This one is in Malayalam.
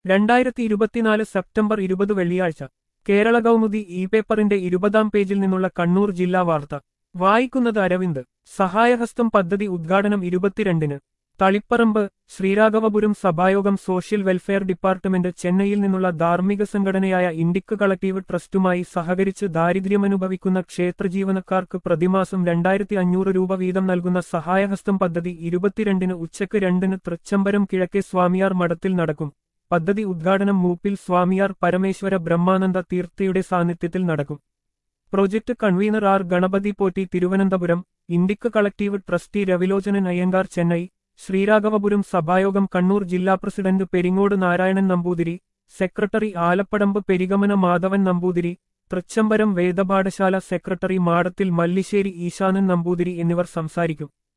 2024 സെപ്റ്റംബർ 20 വെള്ളിയാഴ്ച കേരള കൗമുദി ഇ പേപ്പറിന്റെ 20-ാം പേജിൽ നിന്നുള്ള കണ്ണൂർ ജില്ലാ വാർത്ത വായിക്കുന്നത് അരവിന്ദ്. സഹായഹസ്തം പദ്ധതി ഉദ്ഘാടനം 22-ന്. Taliparamba. Sreeraghavapuram Sabhayogam social welfare department ചെന്നൈയിൽ നിന്നുള്ള ധാർമ്മിക സംഘടനയായ ഇൻഡിക്ക് കളക്ടീവ് ട്രസ്റ്റുമായി സഹകരിച്ച് ദാരിദ്ര്യമനുഭവിക്കുന്ന ക്ഷേത്രജീവനക്കാർക്ക് പ്രതിമാസം 2500 രൂപ വീതം നൽകുന്ന സഹായഹസ്തം പദ്ധതി 22-ന് ഉച്ചയ്ക്ക് 2-ന് തൃച്ചംബരം കിഴക്കേ സ്വാമിയാർ മഠത്തിൽ നടക്കും. പദ്ധതി ഉദ്ഘാടനം മൂപ്പിൽ സ്വാമിയാർ പരമേശ്വര ബ്രഹ്മാനന്ദ തീർത്ഥയുടെ സാന്നിധ്യത്തിൽ നടക്കും. Project convenor R Ganapathi Potti Thiruvananthapuram, Indic collective trustee Ravilochanan Iyengar Chennai, Sreeraghavapuram Sabhayogam Kannur ജില്ലാ പ്രസിഡന്റ് പെരിങ്ങോട് നാരായണൻ നമ്പൂതിരി, സെക്രട്ടറി ആലപ്പടമ്പ് പെരിഗമന മാധവൻ നമ്പൂതിരി, തൃച്ചംബരം വേദപാഠശാല സെക്രട്ടറി മാടത്തിൽ മല്ലിശ്ശേരി ഈശാനൻ നമ്പൂതിരി എന്നിവർ സംസാരിക്കും.